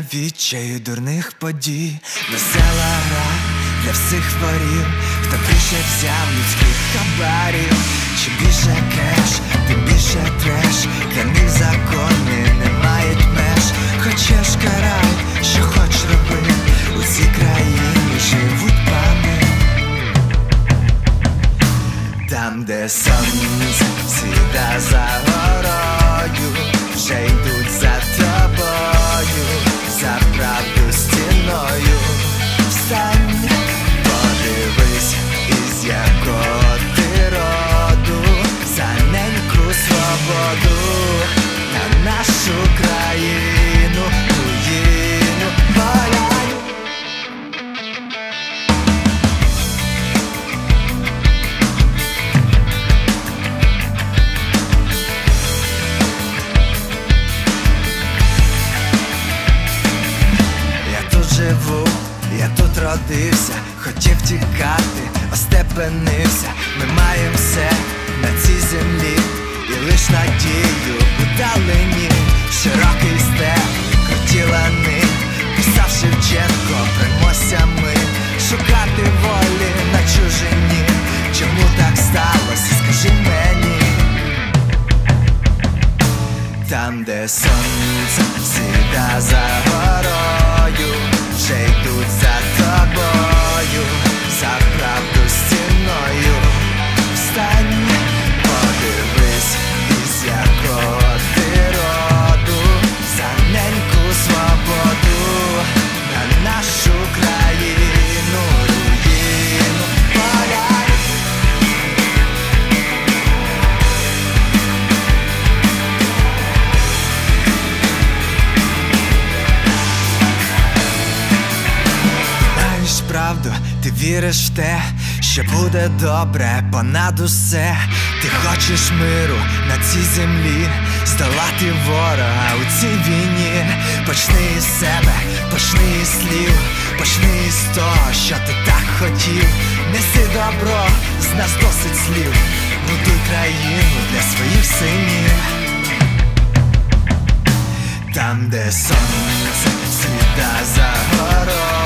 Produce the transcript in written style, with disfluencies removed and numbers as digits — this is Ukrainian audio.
відчаю дурних подій. Весела гра для всіх ворів, хто більше взяв людських хабарів. Чим більше кеш, тим більше треш. Для них закони не мають меж. Хочеш карай, що хоч роби, у цій країні живуть пани. Там, де сонце сіда за горою, вже йдуть за тобою, за правду стіною. Встань, подивись, із якого ти роду, за неньку свободу, на нашу країну, руїну, поля. Живу, я тут родився, хотів тікати, остепенився. Ми маємо все на цій землі, і лиш надію удалені. Широкий степ, круті лани, писав Шевченко, примося ми шукати волі на чужині. Чому так сталося, скажи мені. Там, де сонце сіда за горою, вже йдуть за тобою, за правду стіною. Встань, подивись, із якого ти роду, за неньку свободу, на нашу країну, руїну, поля. Правду, ти віриш в те, що буде добре понад усе. Ти хочеш миру на цій землі, здолати ворога у цій війні. Почни із себе, почни із слів, почни із того, що ти так хотів. Неси добро, з нас досить слів, будуй країну для своїх синів. Там, де сонце світа за горою,